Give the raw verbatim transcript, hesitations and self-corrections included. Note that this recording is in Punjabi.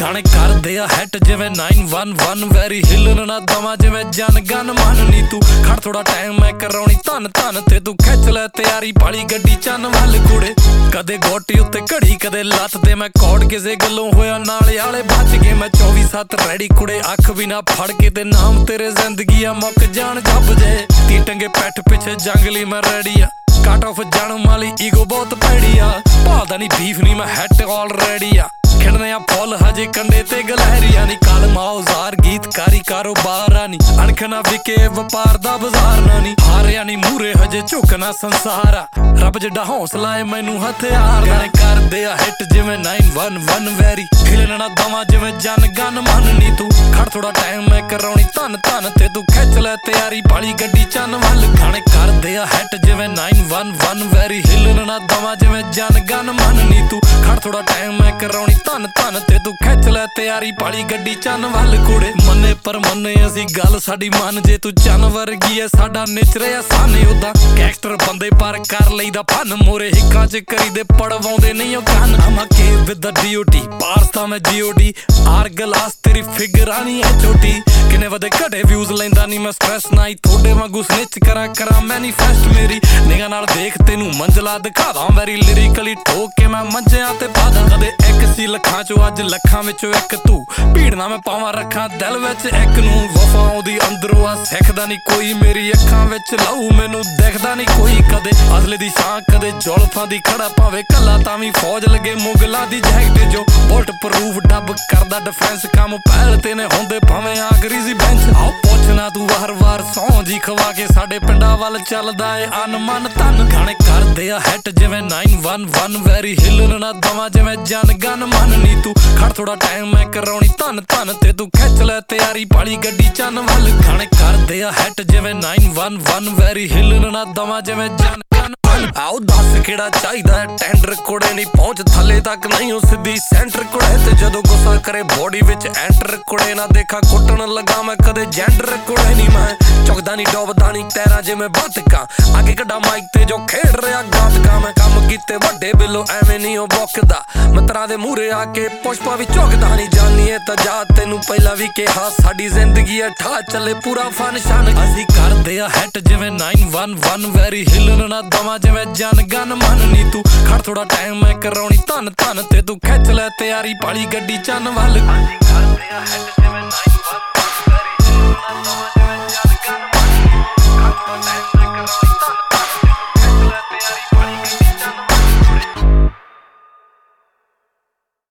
ਗਾਣੇ ਕਰਦੇ ਆ ਹਿੱਟ ਜਿਵੇਂ ਨਾइन वन वन ਵੈਰੀ ਹਿੱਲਣ ਨਾ ਦਵਾਂ ਜਿਵੇਂ ਜਨ ਗਨ ਮਨ ਨੀ ਤੂੰ ਖੜ ਥੋੜਾ ਟਾਈਮ ਮੈਂ ਕਰਾਉਣੀ ਧਨ ਧਨ ਤੇ ਤੂੰ ਖਿੱਚ ਲੈ ਤਿਆਰੀ ਪਾਲੀ ਗੱਡੀ ਚੰਨ ਵੱਲ ਕੁੜੇ ਕਦੇ ਗੋਟੀ ਉੱਤੇ ਘੜੀ ਕਦੇ ਲੱਤ ਤੇ ਮੈਂ ਕੌੜ ਕਿਸੇ ਗੱਲੋਂ ਹੋਇਆ ਨਾਲੇ ਆਲੇ ਬਚ ਗਏ ਮੈਂ चौबीस सत्त ਰੈਡੀ ਕੁੜੇ ਅੱਖ ਵੀ ਨਾ ਫੜ ਕੇ ਤੇ ਨਾਮ ਤੇਰੇ ਜ਼ਿੰਦਗੀ ਆ ਮੁੱਕ ਜਾਣ ਜੱਬ ਜੇ ਤੀ ਟੰਗੇ ਪੈਠ ਪਿੱਛੇ ਜੰਗਲੀ ਮੈਂ ਰੈਡੀ ਆ ਕੱਟ ਆਫ ਜਨਮ ਵਾਲੀ ਈਗੋ ਬਹੁਤ ਭੈੜੀ ਆ ਭਾਲਦਾ ਨੀ ਬੀਫ ਨੀ ਮੈਂ ਹੈਟ ਆਲਰੇਡੀ ਆ ਖਿੜਨੇ ਆ ਫੁੱਲ ਹਜੇ ਕੰਡੇ ਤੇ ਗਲਹਿਰੀਆਂ ਨੀ ਕਲਮ ਔਜ਼ਾਰ ਗੀਤਕਾਰੀ ਕਾਰੋਬਾਰਾਂ ਨੀ ਅਣਖ ਨਾ ਵਿਕੇ ਵਪਾਰ ਦਾ ਬਾਜ਼ਾਰ ਨਾ ਨੀ ਹਾਰਿਆ ਨੀ ਮੂਰੇ ਹਜੇ ਝੁਕਣਾ ਸੰਸਾਰ ਆ ਰੱਬ ਜਿੱਡਾ ਹੌਸਲਾ ਏ ਮੈਨੂੰ ਹਥਿਆਰ ਗਾਣੇ ਕਰਦੇ ਆ ਹਿੱਟ ਜਿਵੇਂ नाइन वन वन ਵੈਰੀ ਹਿੱਲਣ ਨਾ ਦਵਾਂ ਜਿਵੇਂ ਜਨ ਗਨ ਮਨ ਨੀ ਤੂੰ ਖੜ ਥੋੜਾ ਟਾਈਮ ਮੈਂ ਕਰਾਉਣੀ ਧਨ ਧਨ ਤੇ ਤੂੰ ਖਿੱਚ ਲੈ ਤਿਆਰੀ ਪਾਲੀ ਗੱਡੀ ਚੰਨ ਵੱਲ ਗਾਣੇ ਕਰਦੇ ਆ ਹਿੱਟ ਜਿਵੇਂ नाइन वन वन ਵੈਰੀ ਹਿੱਲਣ ਨਾ ਦਵਾਂ ਜਿਵੇਂ ਜਨ ਗਨ ਮਨ ਨੀ ਤੂੰ ਖੜ ਥੋੜਾ ਟਾਈਮ ਮੈਂ ਕਰਾਉਣੀ ਧਨ ਧਨ ਤੇ ਤੂੰ ਖਿੱਚ ਲੈ ਤਿਆਰੀ ਪਾਲੀ ਗੱਡੀ ਚੰਨ ਵੱਲ ਕੁੜੇ ਮੰਨੇ ਪਰ ਮੰਨੇ ਅਸੀਂ ਗੱਲ ਸਾਡੀ ਮੰਨ ਜੇ ਤੂੰ ਚੰਨ ਵਰਗੀ ਐ ਸਾਡਾ ਨੇਚਰ ਆ ਸਾਨੇ ਉਦਾਂ ਗੈਂਗਸਟਰ ਬੰਦੇ ਪਰ ਕਰ ਲਈਦਾ ਫਨ ਮੋਰੇ ਹਿੱਕਾਂ ਚ ਕਰੀਦੇ ਪੜਵਾਉਂਦੇ ਨਹੀਂ ਉਹ ਕੰਨ ਆਮਾ ਕੇ ਵਿਦ ਡੀਓਟੀ ਪਾਰਸ ਤਾਂ ਮੈਂ ਜੀਓਡੀ ਆਰ ਗਲਾਸ ਤੇਰੀ ਫਿਗਰਾਂ ਨੀ ਐ ਛੋਟੀ ਕਿੰਨੇ ਵਧੇ ਘਟੇ ਵਿਊਜ਼ ਲੈਂਦਾ ਨੀ ਮੈਂ ਸਟ੍ਰੈਸ ਨਾਈ ਥੋੜੇ ਵਾਂਗੂ ਸਨਿਚ ਕਰਾਂ ਕਰਾਂ ਮੈਨੀਫੈਸਟ ਮੇਰੀ ਨਿਗਾਹ ਨਾਲ ਦੇਖ ਤੈਨੂੰ ਮੰਜ਼ਲਾ ਦਿਖਾਦਾ ਵੈਰੀ ਲਿਰਿਕਲੀ ਠੋਕ ਕੇ ਮੈਂ ਮੰਜਿਆਂ ਤੇ ਪਾਦਾ ਕਦੇ ਇੱਕ ਸੀ ਲੱਖਾਂ ਚੋਂ ਅੱਜ ਲੱਖਾਂ ਵਿੱਚੋਂ ਇੱਕ ਤੂੰ ਭੀੜ ਨਾ ਮੈਂ ਪਾਵਾਂ ਰੱਖਾਂ ਦਿਲ ਵਿੱਚ ਇੱਕ ਨੂੰ ਵਫਾ ਆਉਂਦੀ ਅੰਦਰੋਂ ਆ ਸਿੱਖਦਾ ਨੀ ਕੋਈ ਮੇਰੀ ਅੱਖਾਂ ਵਿੱਚ ਲਹੂ ਮੈਨੂੰ ਦਿਖਦਾ ਨੀ ਕੋਈ ਕਦੇ ਅਸਲੇ ਦੀ ਸ਼ਾਂ ਕਦੇ ਜ਼ੁਲਫਾਂ ਦੀ ਖੜਾ ਭਾਵੇਂ ਕੱਲਾ ਤਾਂ ਵੀ ਫੌਜ ਲੱਗੇ ਮੁਗਲਾਂ ਦੀ ਜੈਕਟ ਜੋ ਬੁਲਟ ਪ੍ਰੂਫ ਡੱਬ ਕਰਦਾ ਡਿਫੈਂਸ ਕੰਮ ਪਹਿਲ ਤੇ ਨੇ ਹੁੰਦੇ ਭਾਵੇਂ ਆਖਰੀ ਬੈਂਚ ਆਓ ਪੁੱਛਣਾ ਤੂੰ ਵਾਰ ਵਾਰ ਸੌਂ ਜੀ ਖਵਾ ਕੇ ਸਾਡੇ ਪਿੰਡਾਂ ਵੱਲ ਚੱਲਦਾ ਏ ਅਨਮਨ ਧਨ ਗਾਣੇ ਕਰਦੇ ਆ ਹਿੱਟ ਜਿਵੇਂ नाइन वन वन ਵੈਰੀ ਹਿੱਲਣ ਨਾ ਦਵਾਂ ਜਿਵੇਂ ਜਨ ਗਨ ਮਨ ਨੀ ਤੂੰ ਖੜ ਥੋੜਾ ਟਾਈਮ ਮੈਂ ਕਰਾਉਣੀ ਧਨ ਧਨ ਤੇ ਤੂੰ ਖਿੱਚ ਲੈ ਤਿਆਰੀ ਪਾਲੀ ਗੱਡੀ ਚੰਨ ਵੱਲ ਗਾਣੇ ਕਰਦੇ ਆ ਹਿੱਟ ਜਿਵੇਂ नाइन वन वन ਵੈਰੀ ਹਿੱਲਣ ਨਾ ਦਵਾਂ ਜਿਵੇਂ ਜਨ ਆਓ ਦੱਸ ਕਿਹੜਾ ਚਾਹੀਦਾ ਹੈ ਟੈਂਡਰ ਕੁੜੇ ਨਹੀਂ ਪਹੁੰਚ ਥੱਲੇ ਤੱਕ ਨਹੀਂ ਉਹ ਸਿੱਧੀ ਸੈਂਟਰ ਕੁੜੇ ਤੇ ਜਦੋਂ ਗੁੱਸਾ ਕਰੇ ਬੋਡੀ ਵਿੱਚ ਐਂਟਰ ਕੁੜੇ ਨਾ ਦੇਖਾ ਕੁੱਟਣ ਲੱਗਾ ਮੈਂ ਕਦੇ ਜੈਂਡਰ ਕੁੜੇ ਨਹੀਂ ਮੈਂ ਚੁੱਕਦਾ ਨਹੀਂ ਡੋਬਦਾ ਨਹੀਂ ਤੈਰਾਂ ਜਿਵੇਂ ਬੱਤਕਾਂ ਅੱਗੇ ਕੱਢਾ ਮਾਈਕ ਤੇ ਜੋ ਖੇਡ ਰਿਹਾ ਗਾਤਕਾਂ ਮੈਂ ਕੰਮ ਕੀਤੇ ਵੱਡੇ ਬਿੱਲੋ ਐਵੇਂ ਨਹੀਂ ਉਹ ਬੁੱਕਦਾ ਮਿੱਤਰਾਂ ਦੇ ਮੂਹਰੇ ਆ ਕੇ ਪੁਸ਼ਪਾ ਵੀ ਝੁਕਦਾ ਨਹੀਂ ਜਾਨੀਏ ਤਾਂ ਜਾ ਤੈਨੂੰ ਪਹਿਲਾਂ ਵੀ ਕਿਹਾ ਸਾਡੀ ਜ਼ਿੰਦਗੀ ਆ ਠਾ ਚੱਲੇ ਪੂਰਾ ਫਨ ਸ਼ਨ ਅਸੀਂ ਕਰਦੇ ਆ ਹਿੱਟ ਜਿਵੇਂ नाइन वन वन ਵੈਰੀ ਹਿੱਲਣ ਨਾ ਦਵਾਂ ਜਿਵੇਂ ਜਨ ਗਨ ਮਨ ਨੀ ਤੂੰ ਖੜ ਥੋੜਾ ਟਾਈਮ ਮੈਂ ਕਰਾਉਣੀ ਧਨ ਧਨ ਤੇ ਤੂੰ ਖਿੱਚ ਲੈ ਤਿਆਰੀ ਪਾਲੀ ਗੱਡੀ ਚੰਨ ਵੱਲ ਅਸੀਂ ਕਰਦੇ ਆ ਹਿੱਟ ਜਿਵੇਂ नाइन वन वन ਵੈਰੀ ਹਿੱਲਣ ਨਾ ਦਵਾਂ